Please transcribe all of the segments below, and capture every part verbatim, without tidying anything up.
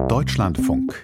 Deutschlandfunk.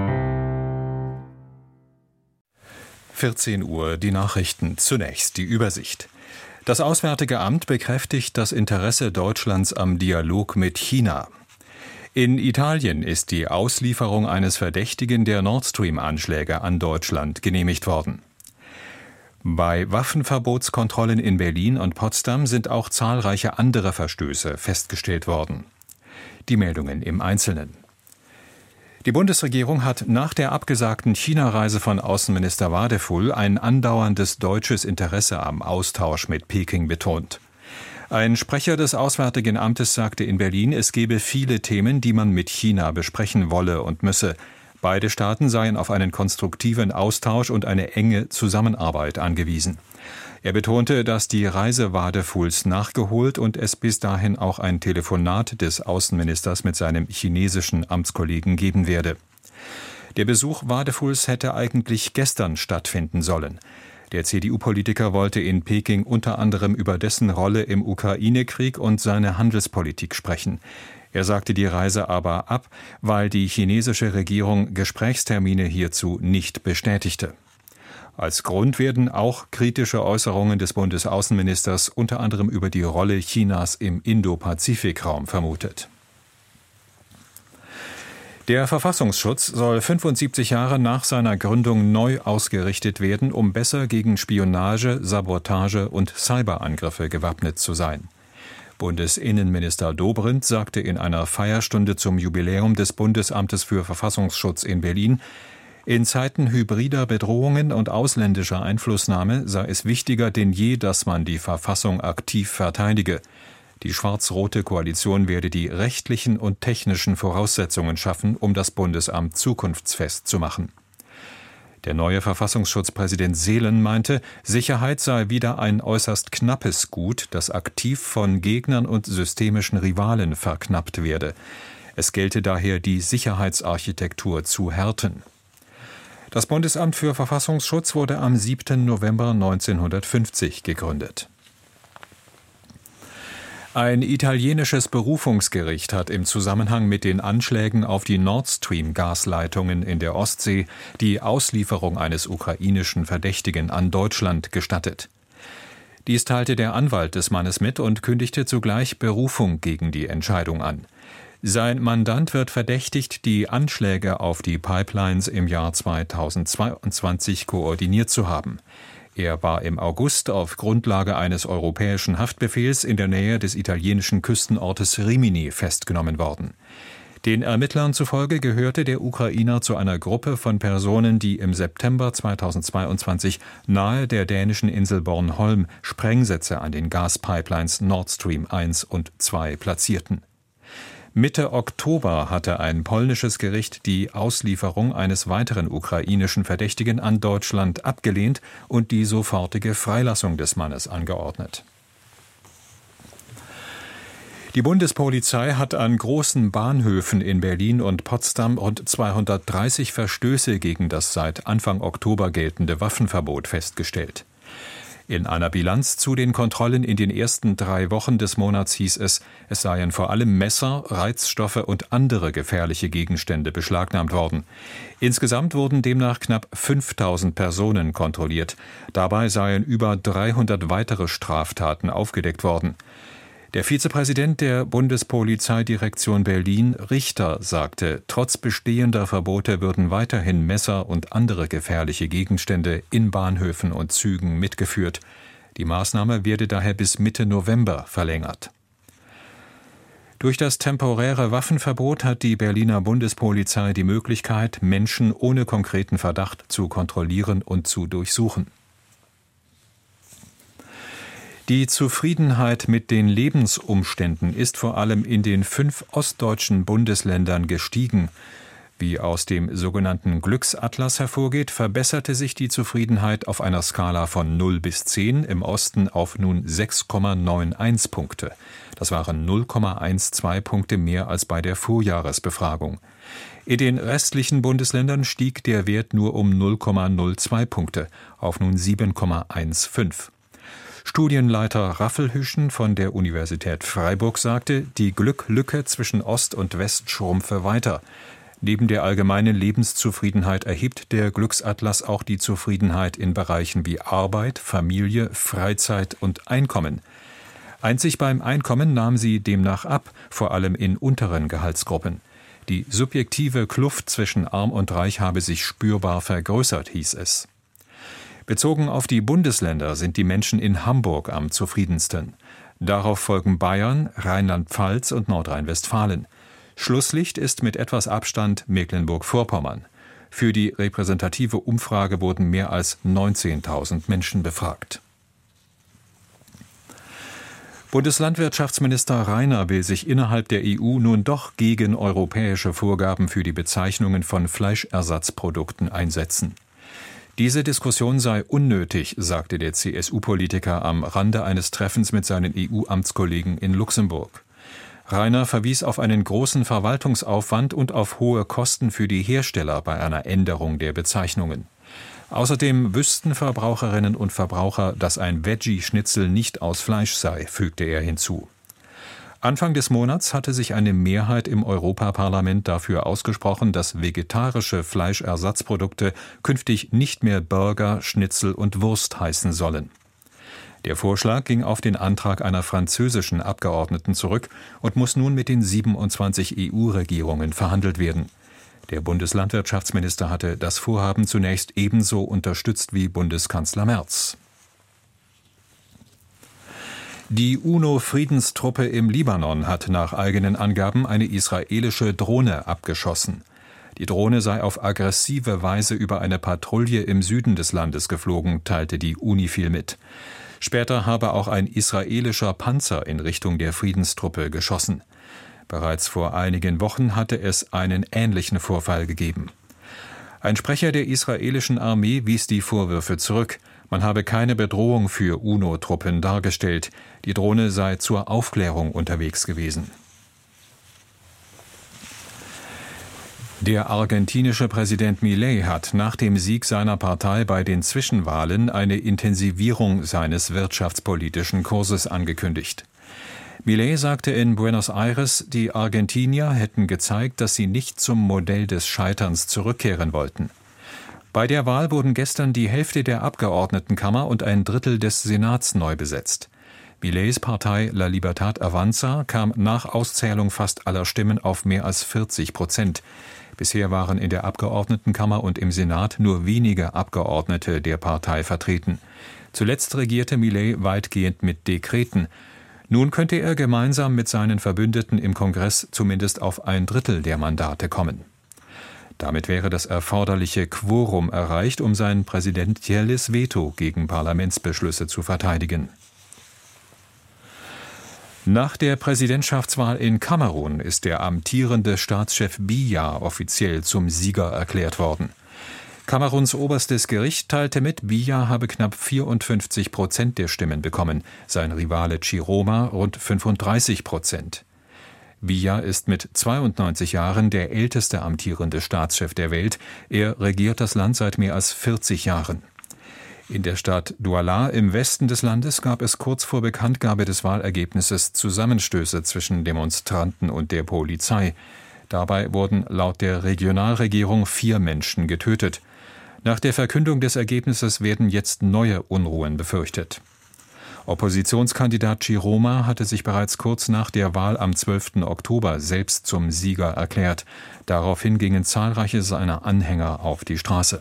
vierzehn Uhr, die Nachrichten. Zunächst die Übersicht. Das Auswärtige Amt bekräftigt das Interesse Deutschlands am Dialog mit China. In Italien ist die Auslieferung eines Verdächtigen der Nord Stream-Anschläge an Deutschland genehmigt worden. Bei Waffenverbotskontrollen in Berlin und Potsdam sind auch zahlreiche andere Verstöße festgestellt worden. Die Meldungen im Einzelnen. Die Bundesregierung hat nach der abgesagten China-Reise von Außenminister Wadefull ein andauerndes deutsches Interesse am Austausch mit Peking betont. Ein Sprecher des Auswärtigen Amtes sagte in Berlin, es gebe viele Themen, die man mit China besprechen wolle und müsse. Beide Staaten seien auf einen konstruktiven Austausch und eine enge Zusammenarbeit angewiesen. Er betonte, dass die Reise Wadefulls nachgeholt und es bis dahin auch ein Telefonat des Außenministers mit seinem chinesischen Amtskollegen geben werde. Der Besuch Wadefulls hätte eigentlich gestern stattfinden sollen. Der C D U-Politiker wollte in Peking unter anderem über dessen Rolle im Ukraine-Krieg und seine Handelspolitik sprechen. Er sagte die Reise aber ab, weil die chinesische Regierung Gesprächstermine hierzu nicht bestätigte. Als Grund werden auch kritische Äußerungen des Bundesaußenministers unter anderem über die Rolle Chinas im Indo-Pazifik-Raum vermutet. Der Verfassungsschutz soll fünfundsiebzig Jahre nach seiner Gründung neu ausgerichtet werden, um besser gegen Spionage, Sabotage und Cyberangriffe gewappnet zu sein. Bundesinnenminister Dobrindt sagte in einer Feierstunde zum Jubiläum des Bundesamtes für Verfassungsschutz in Berlin, in Zeiten hybrider Bedrohungen und ausländischer Einflussnahme sei es wichtiger denn je, dass man die Verfassung aktiv verteidige. Die schwarz-rote Koalition werde die rechtlichen und technischen Voraussetzungen schaffen, um das Bundesamt zukunftsfest zu machen. Der neue Verfassungsschutzpräsident Seelen meinte, Sicherheit sei wieder ein äußerst knappes Gut, das aktiv von Gegnern und systemischen Rivalen verknappt werde. Es gelte daher, die Sicherheitsarchitektur zu härten. Das Bundesamt für Verfassungsschutz wurde am siebten November neunzehnhundertfünfzig gegründet. Ein italienisches Berufungsgericht hat im Zusammenhang mit den Anschlägen auf die Nord Stream-Gasleitungen in der Ostsee die Auslieferung eines ukrainischen Verdächtigen an Deutschland gestattet. Dies teilte der Anwalt des Mannes mit und kündigte zugleich Berufung gegen die Entscheidung an. Sein Mandant wird verdächtigt, die Anschläge auf die Pipelines im Jahr zweitausendzweiundzwanzig koordiniert zu haben. Er war im August auf Grundlage eines europäischen Haftbefehls in der Nähe des italienischen Küstenortes Rimini festgenommen worden. Den Ermittlern zufolge gehörte der Ukrainer zu einer Gruppe von Personen, die im September zweitausendzweiundzwanzig nahe der dänischen Insel Bornholm Sprengsätze an den Gaspipelines Nord Stream eins und zwei platzierten. Mitte Oktober hatte ein polnisches Gericht die Auslieferung eines weiteren ukrainischen Verdächtigen an Deutschland abgelehnt und die sofortige Freilassung des Mannes angeordnet. Die Bundespolizei hat an großen Bahnhöfen in Berlin und Potsdam rund zweihundertdreißig Verstöße gegen das seit Anfang Oktober geltende Waffenverbot festgestellt. In einer Bilanz zu den Kontrollen in den ersten drei Wochen des Monats hieß es, es seien vor allem Messer, Reizstoffe und andere gefährliche Gegenstände beschlagnahmt worden. Insgesamt wurden demnach knapp fünftausend Personen kontrolliert. Dabei seien über dreihundert weitere Straftaten aufgedeckt worden. Der Vizepräsident der Bundespolizeidirektion Berlin, Richter, sagte, trotz bestehender Verbote würden weiterhin Messer und andere gefährliche Gegenstände in Bahnhöfen und Zügen mitgeführt. Die Maßnahme werde daher bis Mitte November verlängert. Durch das temporäre Waffenverbot hat die Berliner Bundespolizei die Möglichkeit, Menschen ohne konkreten Verdacht zu kontrollieren und zu durchsuchen. Die Zufriedenheit mit den Lebensumständen ist vor allem in den fünf ostdeutschen Bundesländern gestiegen. Wie aus dem sogenannten Glücksatlas hervorgeht, verbesserte sich die Zufriedenheit auf einer Skala von null bis zehn im Osten auf nun sechs Komma einundneunzig Punkte. Das waren null Komma zwölf Punkte mehr als bei der Vorjahresbefragung. In den restlichen Bundesländern stieg der Wert nur um null Komma null zwei Punkte auf nun sieben Komma fünfzehn. Studienleiter Raffelhüschen von der Universität Freiburg sagte, die Glücklücke zwischen Ost und West schrumpfe weiter. Neben der allgemeinen Lebenszufriedenheit erhebt der Glücksatlas auch die Zufriedenheit in Bereichen wie Arbeit, Familie, Freizeit und Einkommen. Einzig beim Einkommen nahm sie demnach ab, vor allem in unteren Gehaltsgruppen. Die subjektive Kluft zwischen Arm und Reich habe sich spürbar vergrößert, hieß es. Bezogen auf die Bundesländer sind die Menschen in Hamburg am zufriedensten. Darauf folgen Bayern, Rheinland-Pfalz und Nordrhein-Westfalen. Schlusslicht ist mit etwas Abstand Mecklenburg-Vorpommern. Für die repräsentative Umfrage wurden mehr als neunzehntausend Menschen befragt. Bundeslandwirtschaftsminister Rainer will sich innerhalb der E U nun doch gegen europäische Vorgaben für die Bezeichnungen von Fleischersatzprodukten einsetzen. Diese Diskussion sei unnötig, sagte der C S U-Politiker am Rande eines Treffens mit seinen E U-Amtskollegen in Luxemburg. Rainer verwies auf einen großen Verwaltungsaufwand und auf hohe Kosten für die Hersteller bei einer Änderung der Bezeichnungen. Außerdem wüssten Verbraucherinnen und Verbraucher, dass ein Veggie-Schnitzel nicht aus Fleisch sei, fügte er hinzu. Anfang des Monats hatte sich eine Mehrheit im Europaparlament dafür ausgesprochen, dass vegetarische Fleischersatzprodukte künftig nicht mehr Burger, Schnitzel und Wurst heißen sollen. Der Vorschlag ging auf den Antrag einer französischen Abgeordneten zurück und muss nun mit den siebenundzwanzig E U-Regierungen verhandelt werden. Der Bundeslandwirtschaftsminister hatte das Vorhaben zunächst ebenso unterstützt wie Bundeskanzler Merz. Die UNO-Friedenstruppe im Libanon hat nach eigenen Angaben eine israelische Drohne abgeschossen. Die Drohne sei auf aggressive Weise über eine Patrouille im Süden des Landes geflogen, teilte die UNIFIL mit. Später habe auch ein israelischer Panzer in Richtung der Friedenstruppe geschossen. Bereits vor einigen Wochen hatte es einen ähnlichen Vorfall gegeben. Ein Sprecher der israelischen Armee wies die Vorwürfe zurück. Man habe keine Bedrohung für UNO-Truppen dargestellt. Die Drohne sei zur Aufklärung unterwegs gewesen. Der argentinische Präsident Milei hat nach dem Sieg seiner Partei bei den Zwischenwahlen eine Intensivierung seines wirtschaftspolitischen Kurses angekündigt. Milei sagte in Buenos Aires, die Argentinier hätten gezeigt, dass sie nicht zum Modell des Scheiterns zurückkehren wollten. Bei der Wahl wurden gestern die Hälfte der Abgeordnetenkammer und ein Drittel des Senats neu besetzt. Mileis Partei La Libertad Avanza kam nach Auszählung fast aller Stimmen auf mehr als vierzig Prozent. Bisher waren in der Abgeordnetenkammer und im Senat nur wenige Abgeordnete der Partei vertreten. Zuletzt regierte Milei weitgehend mit Dekreten. Nun könnte er gemeinsam mit seinen Verbündeten im Kongress zumindest auf ein Drittel der Mandate kommen. Damit wäre das erforderliche Quorum erreicht, um sein präsidentielles Veto gegen Parlamentsbeschlüsse zu verteidigen. Nach der Präsidentschaftswahl in Kamerun ist der amtierende Staatschef Biya offiziell zum Sieger erklärt worden. Kameruns oberstes Gericht teilte mit, Biya habe knapp vierundfünfzig Prozent der Stimmen bekommen, sein Rivale Chiroma rund fünfunddreißig Prozent. Biya ist mit zweiundneunzig Jahren der älteste amtierende Staatschef der Welt. Er regiert das Land seit mehr als vierzig Jahren. In der Stadt Douala im Westen des Landes gab es kurz vor Bekanntgabe des Wahlergebnisses Zusammenstöße zwischen Demonstranten und der Polizei. Dabei wurden laut der Regionalregierung vier Menschen getötet. Nach der Verkündung des Ergebnisses werden jetzt neue Unruhen befürchtet. Oppositionskandidat Chiroma hatte sich bereits kurz nach der Wahl am zwölften Oktober selbst zum Sieger erklärt. Daraufhin gingen zahlreiche seiner Anhänger auf die Straße.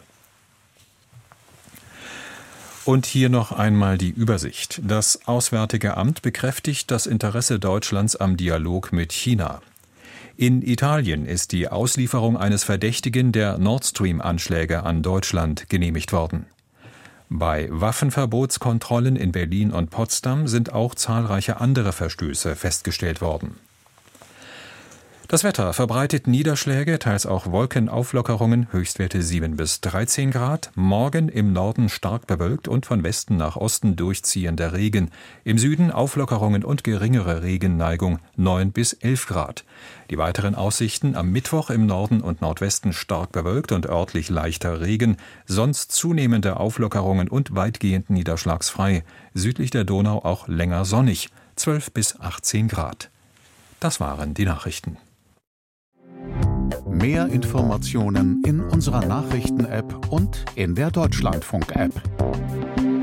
Und hier noch einmal die Übersicht. Das Auswärtige Amt bekräftigt das Interesse Deutschlands am Dialog mit China. In Italien ist die Auslieferung eines Verdächtigen der Nord Stream-Anschläge an Deutschland genehmigt worden. Bei Waffenverbotskontrollen in Berlin und Potsdam sind auch zahlreiche andere Verstöße festgestellt worden. Das Wetter verbreitet Niederschläge, teils auch Wolkenauflockerungen, Höchstwerte sieben bis dreizehn Grad. Morgen im Norden stark bewölkt und von Westen nach Osten durchziehender Regen. Im Süden Auflockerungen und geringere Regenneigung, neun bis elf Grad. Die weiteren Aussichten: am Mittwoch im Norden und Nordwesten stark bewölkt und örtlich leichter Regen. Sonst zunehmende Auflockerungen und weitgehend niederschlagsfrei. Südlich der Donau auch länger sonnig, zwölf bis achtzehn Grad. Das waren die Nachrichten. Mehr Informationen in unserer Nachrichten-App und in der Deutschlandfunk-App.